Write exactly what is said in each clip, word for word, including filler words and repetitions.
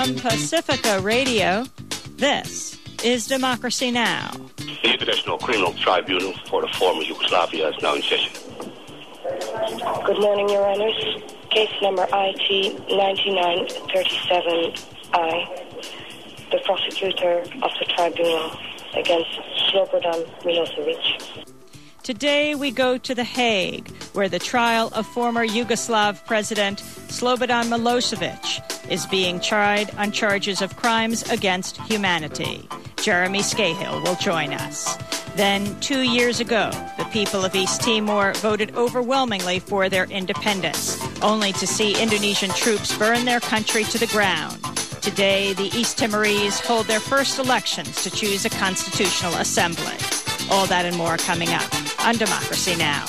From Pacifica Radio, this is Democracy Now! The International Criminal Tribunal for the former Yugoslavia is now in session. Good morning, Your Honors. Case number I T ninety-nine thirty-seven I, the prosecutor of the tribunal against Slobodan Milosevic. Today we go to The Hague, where the trial of former Yugoslav President Slobodan Milosevic is being tried on charges of crimes against humanity. Jeremy Scahill will join us. Then, two years ago, the people of East Timor voted overwhelmingly for their independence, only to see Indonesian troops burn their country to the ground. Today, the East Timorese hold their first elections to choose a constitutional assembly. All that and more coming up on Democracy Now!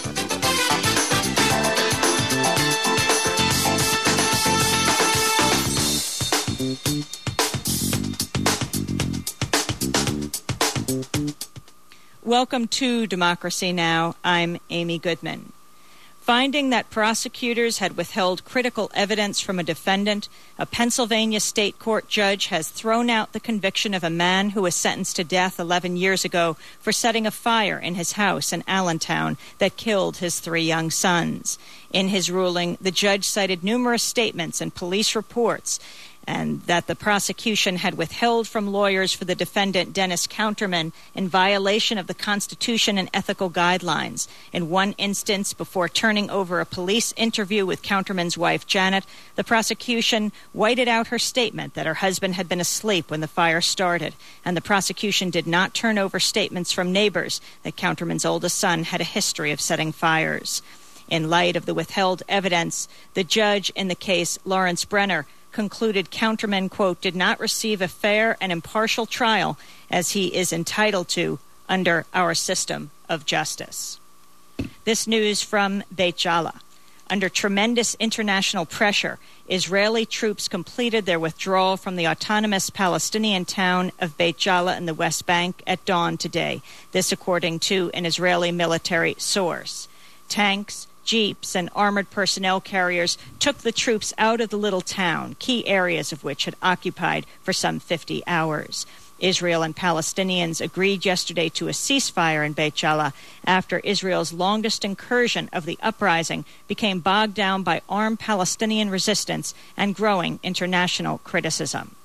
Welcome to Democracy Now! I'm Amy Goodman. Finding that prosecutors had withheld critical evidence from a defendant, a Pennsylvania state court judge has thrown out the conviction of a man who was sentenced to death eleven years ago for setting a fire in his house in Allentown that killed his three young sons. In his ruling, the judge cited numerous statements and police reports and that the prosecution had withheld from lawyers for the defendant, Dennis Counterman, in violation of the Constitution and ethical guidelines. In one instance, before turning over a police interview with Counterman's wife, Janet, the prosecution whited out her statement that her husband had been asleep when the fire started, and the prosecution did not turn over statements from neighbors that Counterman's oldest son had a history of setting fires. In light of the withheld evidence, the judge in the case, Lawrence Brenner, concluded Counterman, quote, did not receive a fair and impartial trial as he is entitled to under our system of justice. This news from Beit Jala. Under tremendous international pressure, Israeli troops completed their withdrawal from the autonomous Palestinian town of Beit Jala in the West Bank at dawn today. This according to an Israeli military source. Tanks, jeeps, and armored personnel carriers took the troops out of the little town, key areas of which had occupied for some fifty hours. Israel and Palestinians agreed yesterday to a ceasefire in Beit Jala after Israel's longest incursion of the uprising became bogged down by armed Palestinian resistance and growing international criticism.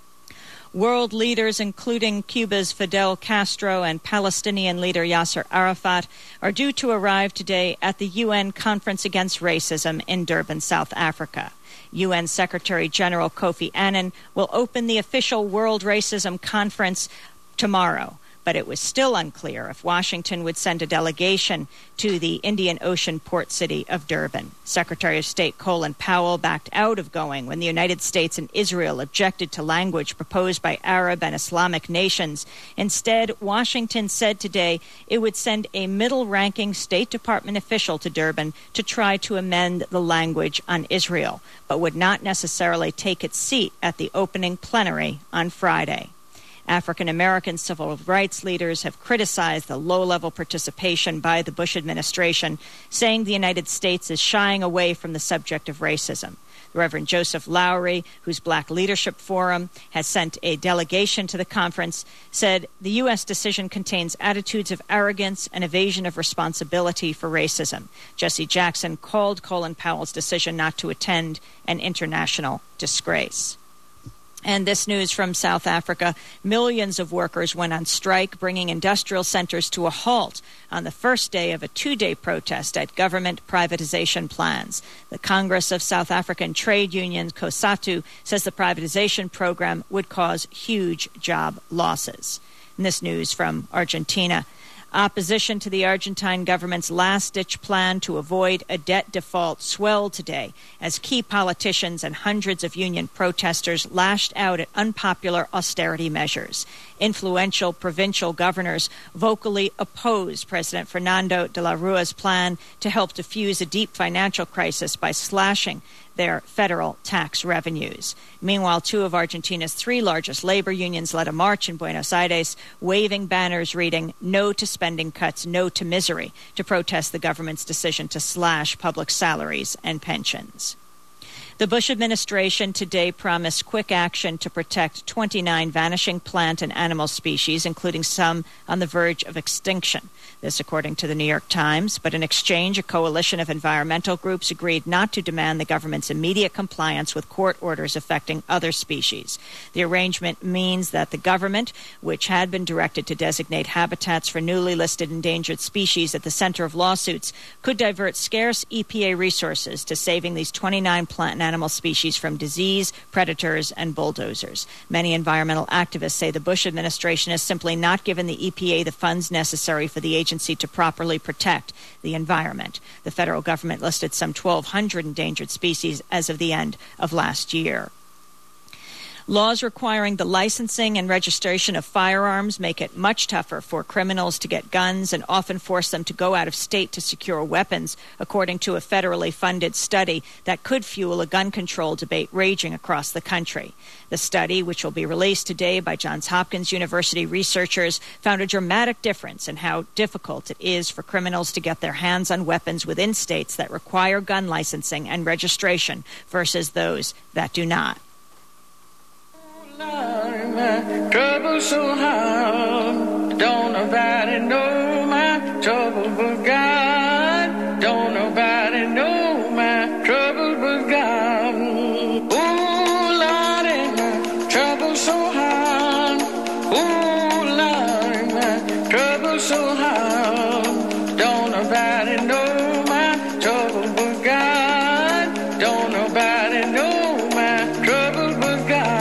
World leaders, including Cuba's Fidel Castro and Palestinian leader Yasser Arafat, are due to arrive today at the U N Conference Against Racism in Durban, South Africa. U N Secretary General Kofi Annan will open the official World Racism Conference tomorrow, but it was still unclear if Washington would send a delegation to the Indian Ocean port city of Durban. Secretary of State Colin Powell backed out of going when the United States and Israel objected to language proposed by Arab and Islamic nations. Instead, Washington said today it would send a middle-ranking State Department official to Durban to try to amend the language on Israel, but would not necessarily take its seat at the opening plenary on Friday. African-American civil rights leaders have criticized the low-level participation by the Bush administration, saying the United States is shying away from the subject of racism. The Reverend Joseph Lowry, whose Black Leadership Forum has sent a delegation to the conference, said the U S decision contains attitudes of arrogance and evasion of responsibility for racism. Jesse Jackson called Colin Powell's decision not to attend an international disgrace. And this news from South Africa, millions of workers went on strike, bringing industrial centers to a halt on the first day of a two-day protest at government privatization plans. The Congress of South African Trade Unions, COSATU, says the privatization program would cause huge job losses. And this news from Argentina. Opposition to the Argentine government's last-ditch plan to avoid a debt default swelled today as key politicians and hundreds of union protesters lashed out at unpopular austerity measures. Influential provincial governors vocally opposed President Fernando de la Rua's plan to help defuse a deep financial crisis by slashing their federal tax revenues. Meanwhile, two of Argentina's three largest labor unions led a march in Buenos Aires, waving banners reading, "No to spending cuts, no to misery," to protest the government's decision to slash public salaries and pensions. The Bush administration today promised quick action to protect twenty-nine vanishing plant and animal species, including some on the verge of extinction. This, according to the New York Times. But in exchange, a coalition of environmental groups agreed not to demand the government's immediate compliance with court orders affecting other species. The arrangement means that the government, which had been directed to designate habitats for newly listed endangered species at the center of lawsuits, could divert scarce E P A resources to saving these twenty-nine plant and animal species from disease, predators, and bulldozers. Many environmental activists say the Bush administration has simply not given the E P A the funds necessary for the agency to properly protect the environment. The federal government listed some twelve hundred endangered species as of the end of last year. Laws requiring the licensing and registration of firearms make it much tougher for criminals to get guns and often force them to go out of state to secure weapons, according to a federally funded study that could fuel a gun control debate raging across the country. The study, which will be released today by Johns Hopkins University researchers, found a dramatic difference in how difficult it is for criminals to get their hands on weapons within states that require gun licensing and registration versus those that do not. Lord, my trouble so hard, don't nobody know my trouble but God, don't nobody know my trouble but God. Oh Lord, my trouble so hard, oh Lord, my trouble so hard, don't nobody know my trouble but God, don't nobody know my trouble but God.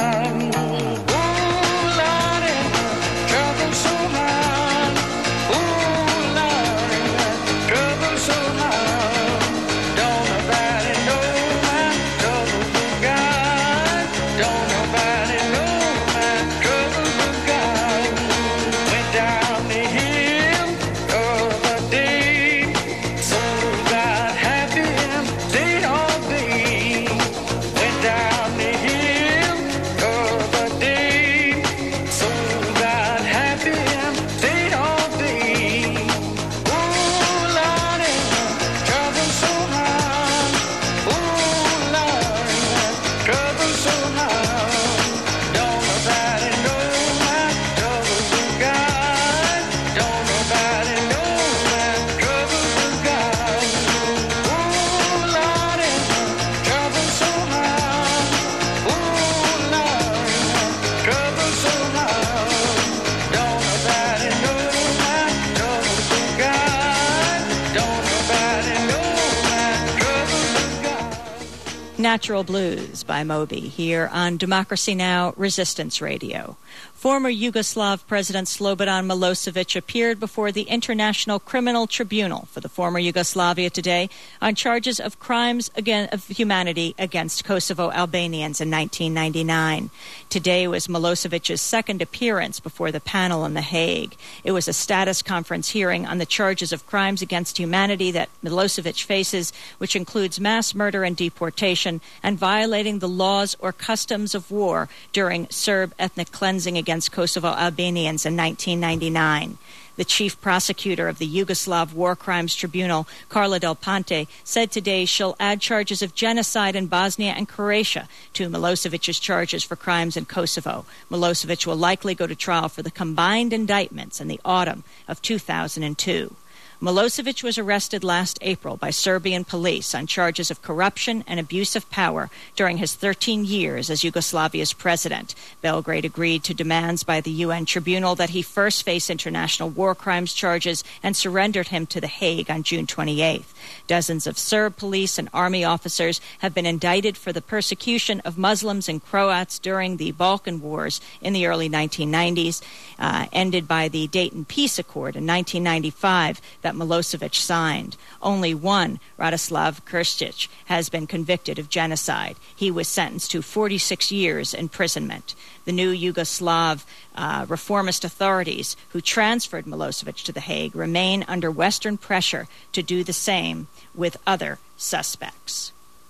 Natural Blues by Moby here on Democracy Now! Resistance Radio. Former Yugoslav President Slobodan Milosevic appeared before the International Criminal Tribunal for the former Yugoslavia today on charges of crimes against, of humanity against Kosovo Albanians in nineteen ninety-nine. Today was Milosevic's second appearance before the panel in The Hague. It was a status conference hearing on the charges of crimes against humanity that Milosevic faces, which includes mass murder and deportation and violating the laws or customs of war during Serb ethnic cleansing against Kosovo Albanians in nineteen ninety-nine. The chief prosecutor of the Yugoslav War Crimes Tribunal, Carla Del Ponte, said today she'll add charges of genocide in Bosnia and Croatia to Milosevic's charges for crimes in Kosovo. Milosevic will likely go to trial for the combined indictments in the autumn of two thousand two. Milosevic was arrested last April by Serbian police on charges of corruption and abuse of power during his thirteen years as Yugoslavia's president. Belgrade agreed to demands by the U N tribunal that he first face international war crimes charges and surrendered him to The Hague on June twenty-eighth. Dozens of Serb police and army officers have been indicted for the persecution of Muslims and Croats during the Balkan Wars in the early nineteen nineties, uh, ended by the Dayton Peace Accord in nineteen ninety-five that Milosevic signed. Only one, Radislav Krstić, has been convicted of genocide. He was sentenced to forty-six years imprisonment. The new Yugoslav uh, reformist authorities who transferred Milosevic to The Hague remain under Western pressure to do the same with other suspects.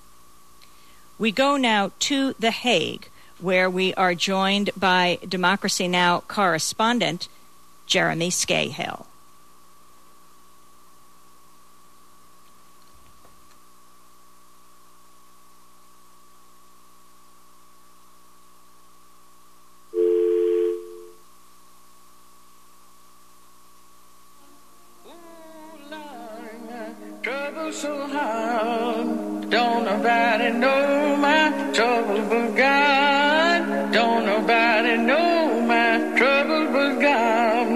We go now to The Hague, where we are joined by Democracy Now! Correspondent Jeremy Scahill. trouble so hard, don't nobody know my trouble but God. Don't nobody know my trouble but God.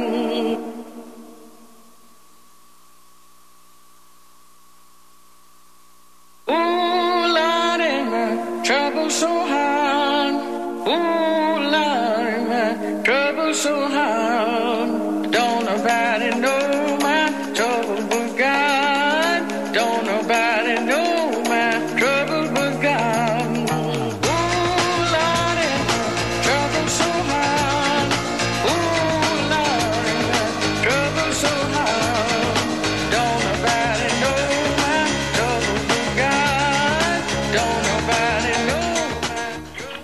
Oh, Lord, my trouble so hard. Oh, Lord, my trouble so hard. Don't nobody know my trouble but God. Don't nobody know my trouble but God. Oh, Lord, my trouble so hard. Oh, Lord, my trouble so hard. Don't nobody know my trouble but God. Don't nobody know my trouble.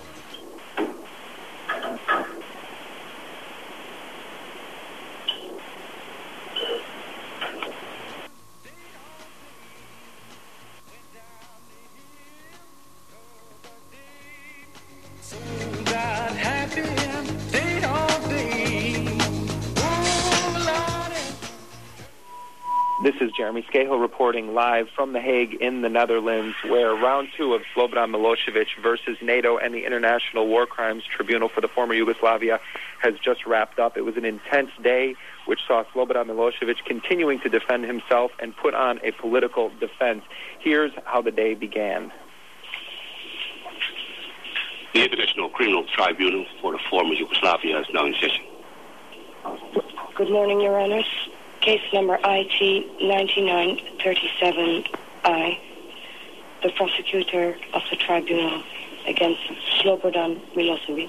So God happy and day all day. Oh, Lord. This is Jeremy Scahill reporting live from The Hague in the Netherlands, where round two of Slobodan Milosevic versus NATO and the International War Crimes Tribunal for the former Yugoslavia has just wrapped up. It was an intense day which saw Slobodan Milosevic continuing to defend himself and put on a political defense. Here's how the day began. The International Criminal Tribunal for the former Yugoslavia is now in session. Good morning, Your Honors. Case number I T ninety-nine thirty-seven I, the prosecutor of the tribunal against Slobodan Milosevic.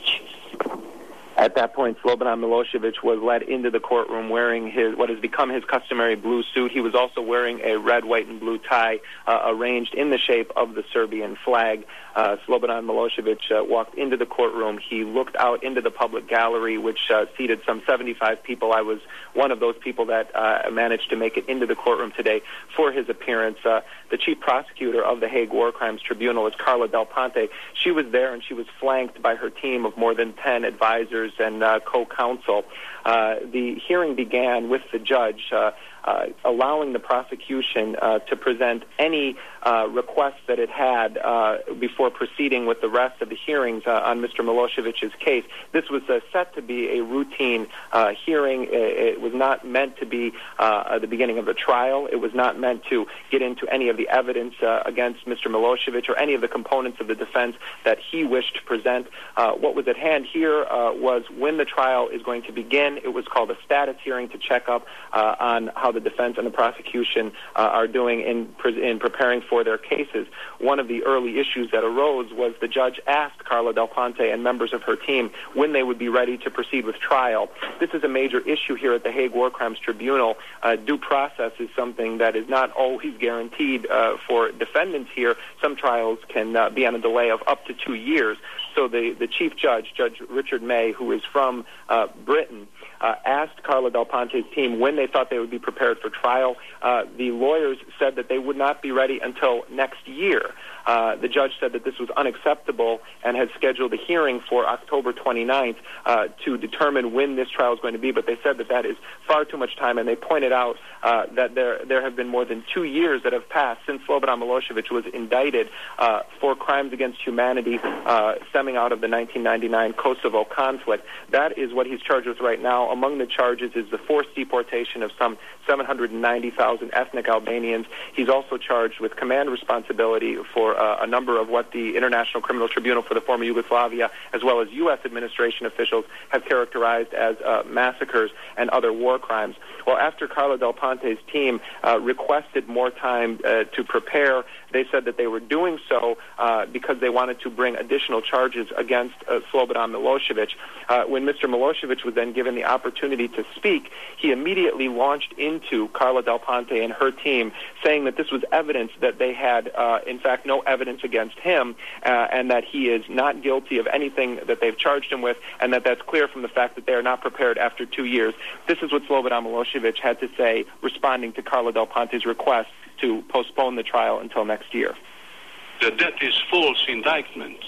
At that point, Slobodan Milosevic was led into the courtroom wearing his what has become his customary blue suit. He was also wearing a red, white, and blue tie uh, arranged in the shape of the Serbian flag. Uh, Slobodan Milosevic uh, walked into the courtroom. He looked out into the public gallery, which uh, seated some seventy-five people. I was one of those people that uh, managed to make it into the courtroom today for his appearance. Uh, the chief prosecutor of the Hague War Crimes Tribunal is Carla Del Ponte. She was there, and she was flanked by her team of more than ten advisors and uh, co-counsel. Uh, the hearing began with the judge uh, uh, allowing the prosecution uh, to present any uh, requests that it had uh, before proceeding with the rest of the hearings uh, on Mister Milosevic's case. This was uh, set to be a routine uh, hearing. It, it was not meant to be uh, the beginning of a trial. It was not meant to get into any of the evidence uh, against Mister Milosevic or any of the components of the defense that he wished to present. Uh, what was at hand here uh, was when the trial is going to begin. It was called a status hearing to check up uh, on how the defense and the prosecution uh, are doing in, pre- in preparing for their cases. One of the early issues that arose was the judge asked Carla Del Ponte and members of her team when they would be ready to proceed with trial. This is a major issue here at the Hague War Crimes Tribunal. Uh, due process is something that is not always guaranteed uh, for defendants here. Some trials can uh, be on a delay of up to two years. So the, the chief judge, Judge Richard May, who is from uh, Britain, uh, asked Carla Del Ponte's team when they thought they would be prepared for trial. Uh, the lawyers said that they would not be ready until next year. Uh, the judge said that this was unacceptable and had scheduled a hearing for October twenty-ninth uh, to determine when this trial is going to be, but they said that that is far too much time, and they pointed out uh, that there there have been more than two years that have passed since Slobodan Milosevic was indicted uh, for crimes against humanity uh, stemming out of the nineteen ninety-nine Kosovo conflict. That is what he's charged with right now. Among the charges is the forced deportation of some seven hundred ninety thousand ethnic Albanians. He's also charged with command responsibility for uh, a number of what the International Criminal Tribunal for the former Yugoslavia, as well as U S administration officials, have characterized as uh, massacres and other war crimes. Well, after Carla Del Ponte's team uh, requested more time uh, to prepare, they said that they were doing so uh, because they wanted to bring additional charges against uh, Slobodan Milosevic. Uh, when Mister Milosevic was then given the opportunity to speak, he immediately launched into Carla Del Ponte and her team, saying that this was evidence that they had, uh, in fact, no evidence against him, uh, and that he is not guilty of anything that they've charged him with, and that that's clear from the fact that they are not prepared after two years. This is what Slobodan Milosevic had to say, responding to Carla Del Ponte's request to postpone the trial until next year. That that is false indictment.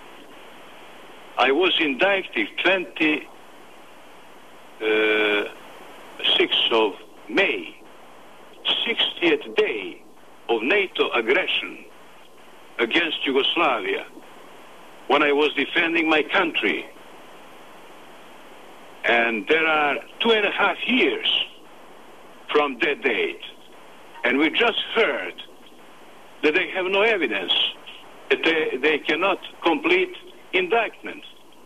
I was indicted twenty-sixth of May, sixtieth day of NATO aggression against Yugoslavia when I was defending my country. And there are two and a half years from that date. And we just heard that they have no evidence, that they, they cannot complete indictment.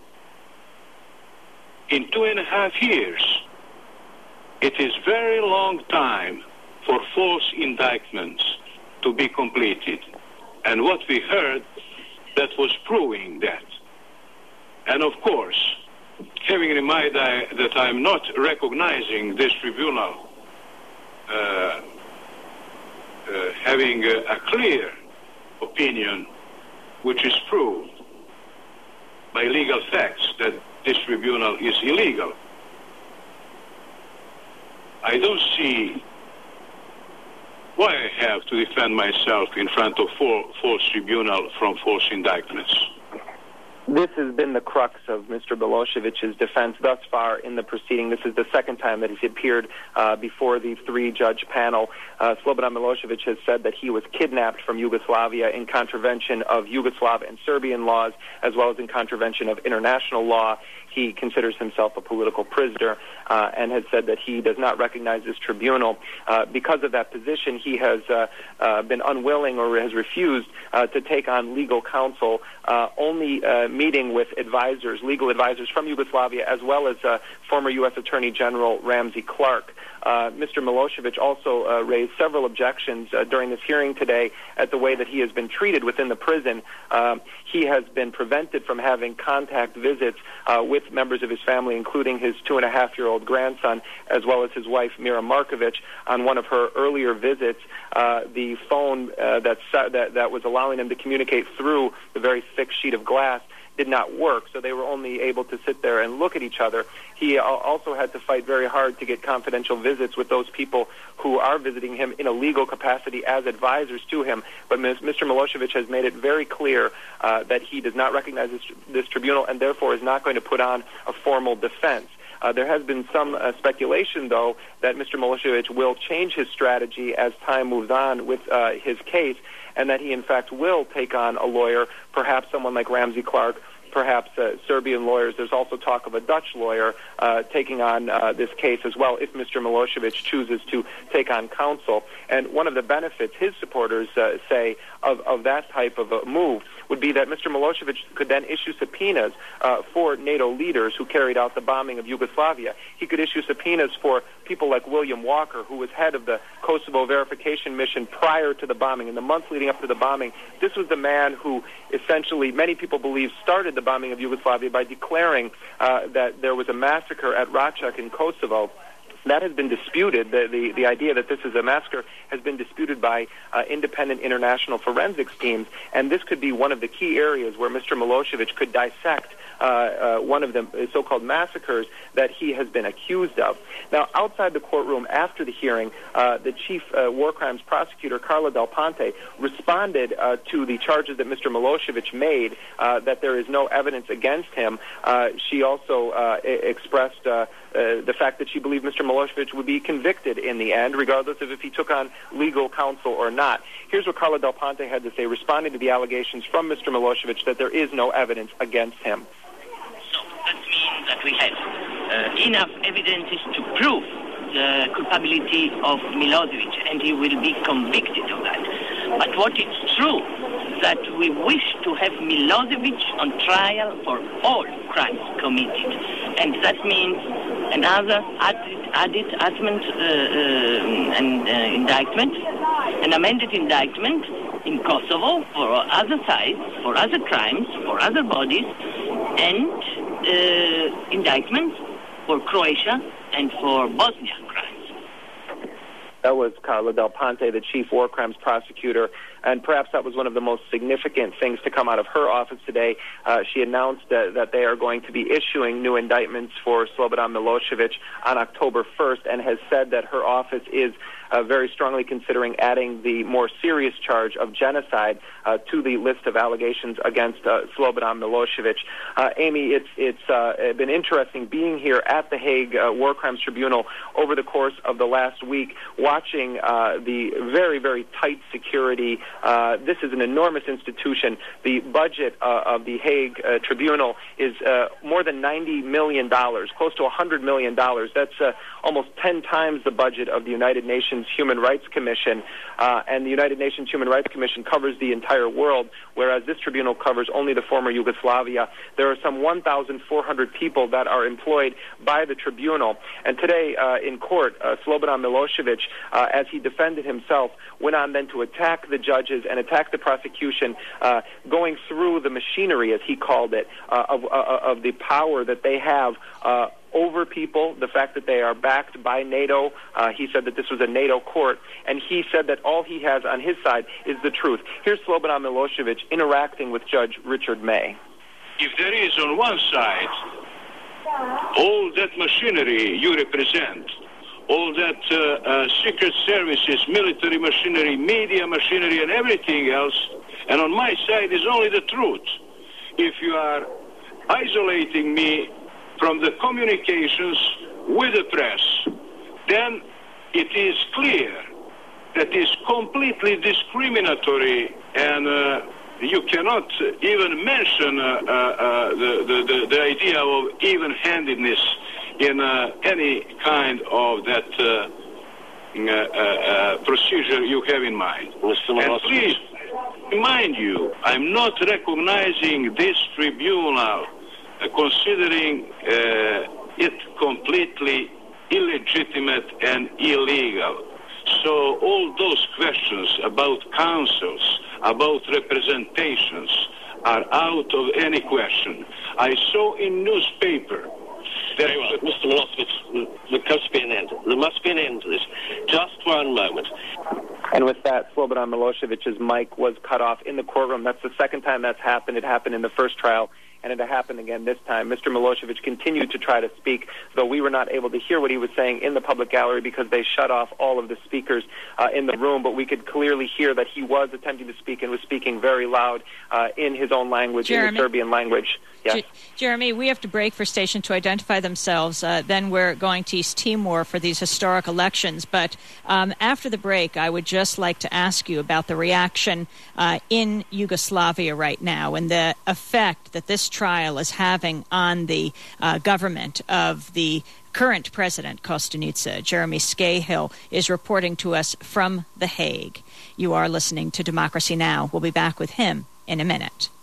In two and a half years, it is very long time for false indictments to be completed. And what we heard, that was proving that. And of course, having in mind I, that I'm not recognizing this tribunal uh, uh, having a, a clear opinion which is proved by legal facts that this tribunal is illegal, I don't see why I have to defend myself in front of four, false tribunal from false indictments. This has been the crux of Mister Milosevic's defense thus far in the proceeding. This is the second time that he's appeared uh, before the three-judge panel. Uh, Slobodan Milosevic has said that he was kidnapped from Yugoslavia in contravention of Yugoslav and Serbian laws, as well as in contravention of international law. He considers himself a political prisoner uh, and has said that he does not recognize this tribunal. Uh, because of that position, he has uh, uh, been unwilling or has refused uh, to take on legal counsel, uh, only uh, meeting with advisors, legal advisors from Yugoslavia, as well as uh, former U S Attorney General Ramsey Clark. Uh, Mister Milosevic also uh, raised several objections uh, during this hearing today at the way that he has been treated within the prison. Um, he has been prevented from having contact visits uh, with members of his family, including his two-and-a-half-year-old grandson, as well as his wife, Mira Markovic. On one of her earlier visits, uh, the phone uh, that, that, that was allowing them to communicate through the very thick sheet of glass did not work, so they were only able to sit there and look at each other. He also had to fight very hard to get confidential visits with those people who are visiting him in a legal capacity as advisors to him. But Mister Milosevic has made it very clear uh, that he does not recognize this, this tribunal and therefore is not going to put on a formal defense. Uh, there has been some uh, speculation, though, that Mister Milosevic will change his strategy as time moves on with uh, his case, and that he, in fact, will take on a lawyer, perhaps someone like Ramsey Clark, perhaps uh, Serbian lawyers. There's also talk of a Dutch lawyer uh, taking on uh, this case as well if Mister Milosevic chooses to take on counsel. And one of the benefits his supporters uh, say of, of that type of a move would be that Mister Milosevic could then issue subpoenas uh, for NATO leaders who carried out the bombing of Yugoslavia. He could issue subpoenas for people like William Walker, who was head of the Kosovo verification mission prior to the bombing. In the months leading up to the bombing, this was the man who essentially, many people believe, started the bombing of Yugoslavia by declaring uh, that there was a massacre at Racak in Kosovo. That has been disputed. The, the, the idea that this is a massacre has been disputed by uh, independent international forensics teams, and this could be one of the key areas where Mister Milosevic could dissect uh, uh, one of the so-called massacres that he has been accused of. Now, outside the courtroom after the hearing, uh, the chief uh, war crimes prosecutor, Carla Del Ponte, responded uh, to the charges that Mister Milosevic made, uh, that there is no evidence against him. Uh, she also uh, expressed uh, uh, the fact that she believed Mister Milosevic would be convicted in the end, regardless of if he took on legal counsel or not. Here's what Carla Del Ponte had to say, responding to the allegations from Mister Milosevic that there is no evidence against him. So that means that we have uh, enough evidences to prove the culpability of Milosevic, and he will be convicted of that. But what is true that we wish to have Milosevic on trial for all crimes committed, and that means another added, added addment, uh, uh, and uh, indictment, an amended indictment in Kosovo for other sides, for other crimes, for other bodies, and uh, indictments for Croatia and for Bosnia crimes. That was Carla Del Ponte, the chief war crimes prosecutor and perhaps that was one of the most significant things to come out of her office today. Uh, she announced that, that they are going to be issuing new indictments for Slobodan Milosevic on October first, and has said that her office is uh, very strongly considering adding the more serious charge of genocide uh, to the list of allegations against uh, Slobodan Milosevic. Uh, Amy, it's it's uh, been interesting being here at the Hague uh, War Crimes Tribunal over the course of the last week, watching uh, the very, very tight security. Uh, this is an enormous institution. The budget uh, of the Hague uh, Tribunal is uh, more than ninety million dollars, close to one hundred million dollars. That's uh, almost ten times the budget of the United Nations Human Rights Commission, uh, and the United Nations Human Rights Commission covers the entire world, whereas this tribunal covers only the former Yugoslavia. There are some one thousand four hundred people that are employed by the tribunal, and today uh, in court, uh, Slobodan Milosevic, uh, as he defended himself, went on then to attack the judges and attack the prosecution, uh, going through the machinery, as he called it, uh, of, uh, of the power that they have uh, over people, the fact that they are backed by NATO. Uh, he said that this was a NATO court, and he said that all he has on his side is the truth. Here's Slobodan Milosevic interacting with Judge Richard May. If there is on one side all that machinery you represent, all that uh, uh, secret services, military machinery, media machinery, and everything else, and on my side is only the truth. If you are isolating me from the communications with the press, then it is clear that is completely discriminatory, and uh, you cannot even mention uh, uh, uh, the, the, the idea of even-handedness in uh, any kind of that uh, uh, uh, procedure you have in mind. And please, remind you, I'm not recognizing this tribunal, uh, considering uh, it completely illegitimate and illegal. So all those questions about councils, about representations, are out of any question. I saw in newspaper that... Very well, Mister Milosevic, there must be an end. There must be an end to this. Just one moment. And with that, Slobodan Milosevic's mic was cut off in the courtroom. That's the second time that's happened. It happened in the first trial, and it happened again this time. Mister Milosevic continued to try to speak, though we were not able to hear what he was saying in the public gallery because they shut off all of the speakers uh, in the room, but we could clearly hear that he was attempting to speak and was speaking very loud uh, in his own language, Jeremy, in the Serbian language. Yes. J- Jeremy, we have to break for station to identify themselves. Uh, then we're going to East Timor for these historic elections. But um, after the break, I would just like to ask you about the reaction uh, in Yugoslavia right now and the effect that this trial is having on the uh, government of the current president, Kostunica. Jeremy Scahill is reporting to us from The Hague. You are listening to Democracy Now! We'll be back with him in a minute.